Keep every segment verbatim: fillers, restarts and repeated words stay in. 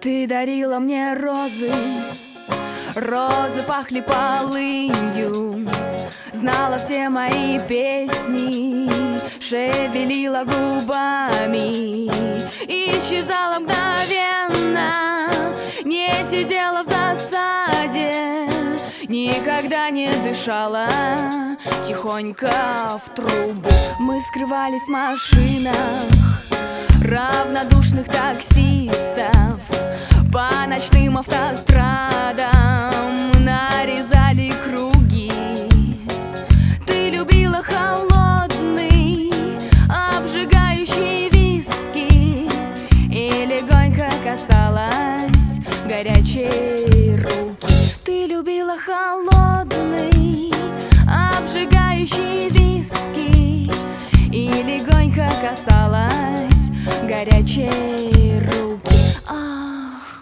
Ты дарила мне розы, розы пахли полынью, знала все мои песни, шевелила губами, исчезала мгновенно, не сидела в засаде, никогда не дышала тихонько в трубу. Мы скрывались в машинах равнодушных таксистов, по ночным автострадам нарезали круги. Ты любила холодный, обжигающий виски и легонько касалась горячей руки. Ты любила холодный, обжигающий виски и легонько касалась горячей руки. Ах.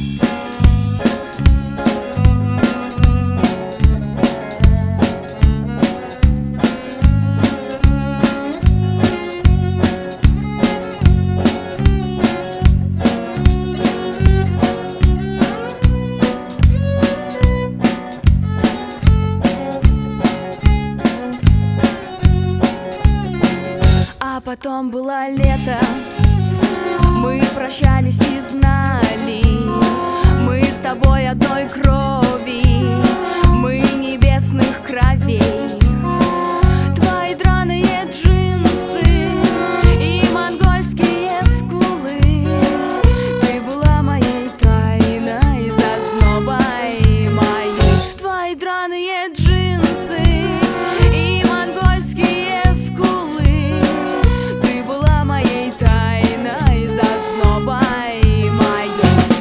А потом было лето, мы прощались и знали, мы с тобой одной крови, мы небесных кровей. Твои драные джинсы и монгольские скулы, ты была моей тайной, зазнобой моей. Твои драные джинсы и монгольские скулы, ты была моей тайной, зазнобой моей.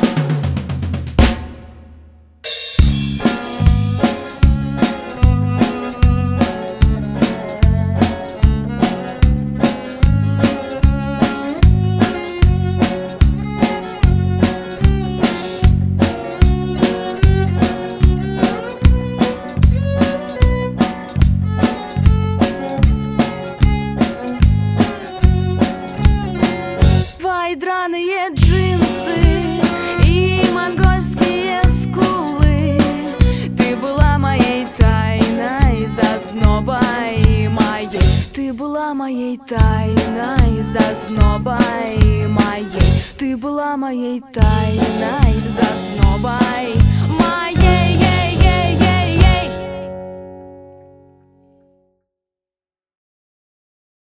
Твои драные джинсы и монгольские скулы, ты была моей тайной, зазнобой моей. Ты была моей тайной, зазнобой моей. Ты была моей тайной, зазнобой